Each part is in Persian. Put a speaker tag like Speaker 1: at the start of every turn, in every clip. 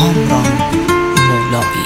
Speaker 1: Kamran Moulai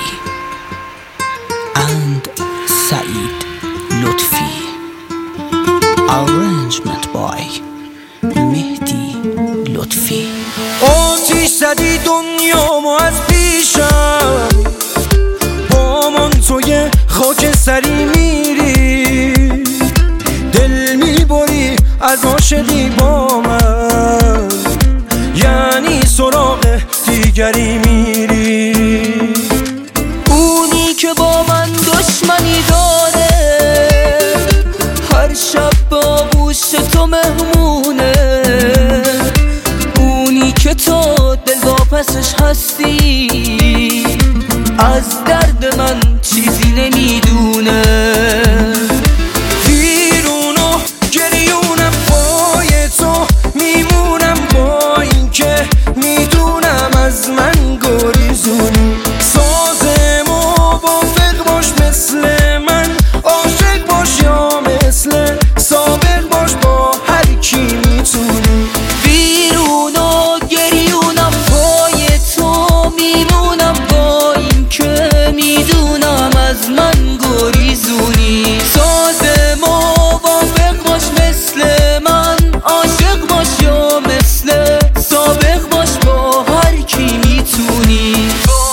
Speaker 1: and Saeed Lutfi. Arrangement by Mehdi Lutfi.
Speaker 2: آتیش زدی دنیامو از پیشم، با من توی خاک سری میری، دل میبری از عاشقی با من، یعنی سراغ دیگری میری.
Speaker 1: اونی که با من دشمنی داره، هر شب با گوش تو مهمونه، اونی که تو دلواپسش هستی، از درد من چیزی نمیدونه.
Speaker 2: ویرونو گریونم پای تو میمونم، با این که میدونم از من گریزونی. ساز موافق باش مثل من، عاشق باش یا مثل سابق باش، با هر کی میتونی.
Speaker 1: ویرونو گریونم پای تو میمونم، با این که میدونم از من گریزونی. ساز موافق باش مثل من، عاشق باش یا مثل سابق باش، با هر کی میتونی.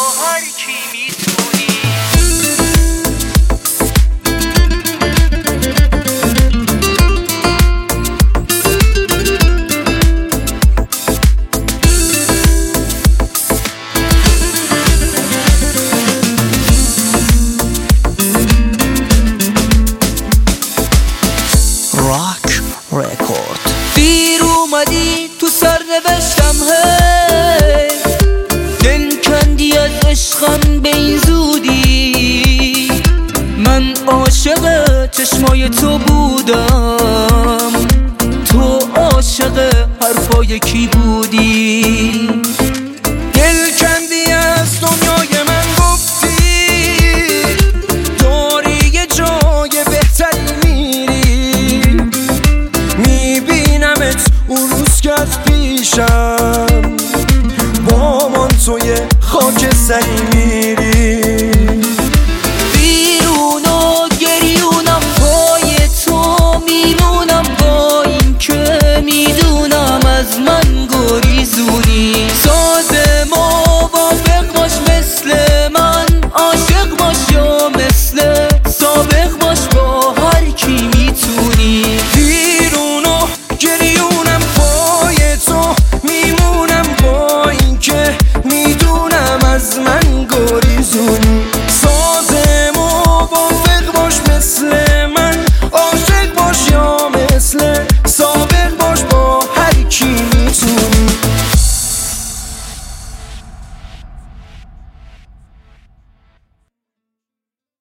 Speaker 1: Rock Record. دیر اومدی تو سر نوشتم، هی دل کندی از عشقم به این زودی. من عاشق چشمای تو بودم، تو عاشق حرفای کی بودی؟
Speaker 2: دل کندی از دنیای من، گفتی داری یه جای بهتری میری. میبینمت اون روز که از پیشم، با من توی خاک سری میری.
Speaker 1: بیرونو گریونم پای تو میمونم، با این که میدونم از من گریزونی. ساز موافق باش مثل من، عاشق باش یا مثل سابق باش، با هر کی میتونی.
Speaker 2: بیرونو گریونم پای تو میمونم، با این که میدونم از من